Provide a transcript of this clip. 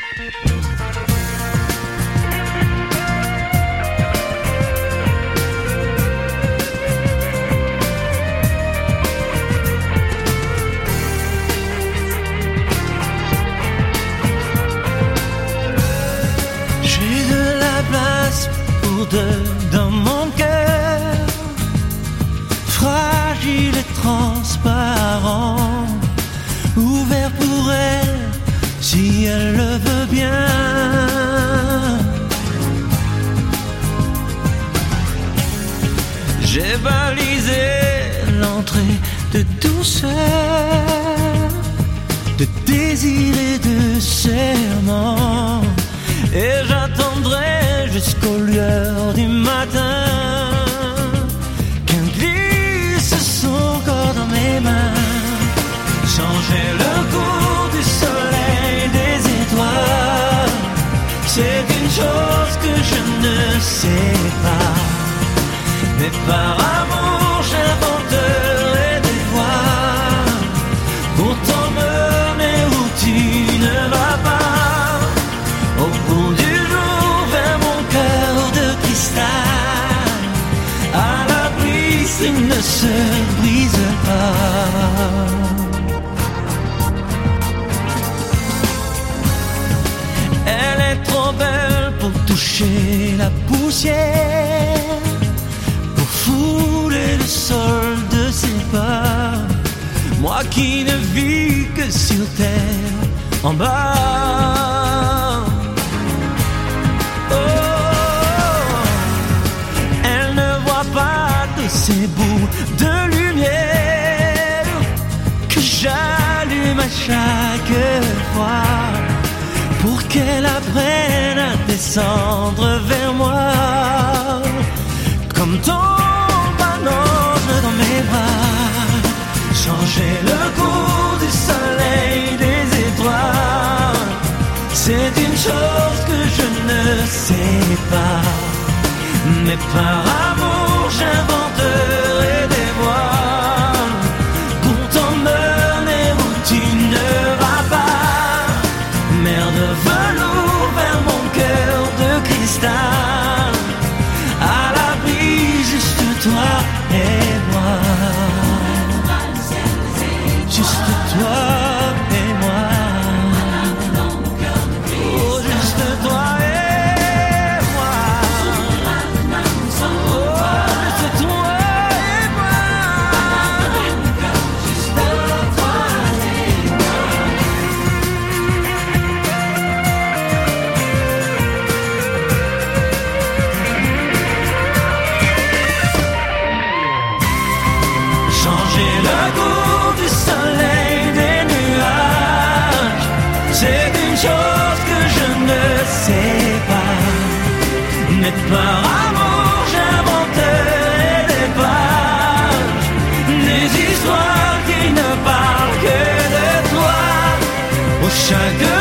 Dans mon cœur, fragile et transparent, ouvert pour elle, si elle le veut bien. J'ai balisé l'entrée de douceur, de désir et de serment, et j'attendrai jusqu'aux lueurs du matin qu'un glisse son corps dans mes mains. Changer le cours du soleil, des étoiles, c'est une chose que je ne sais pas. Mais par amour j'inventerai des voies pour t'emmener où tu ne vas pas. Au bout du jour vers mon cœur de cristal, à l'abri s'il ne se brise pas. Elle est trop belle pour toucher la poussière, pour fouler le sol de ses pas. Moi qui ne vis que sur terre en bas. Elle ne voit pas de ces bouts de lumière que j'allume à chaque fois pour qu'elle apprenne à descendre vers moi. Comme tombe un ange dans mes bras, changer le cours du soleil, des étoiles, c'est une chose que je ne sais pas. Mais par amour j'inventerai des voies pour t'emmener où tu ne vas pas. Mer de velours vers mon cœur de cristal, à l'abri juste toi et moi. Juste toi et moi. Oh, juste toi et moi. Oh, juste toi et moi. Juste toi et moi. Changer le goût du soleil, des nuages, c'est une chose que je ne sais pas. Mais par amour j'inventerai des pages, des histoires qui ne parlent que de toi. Au chaque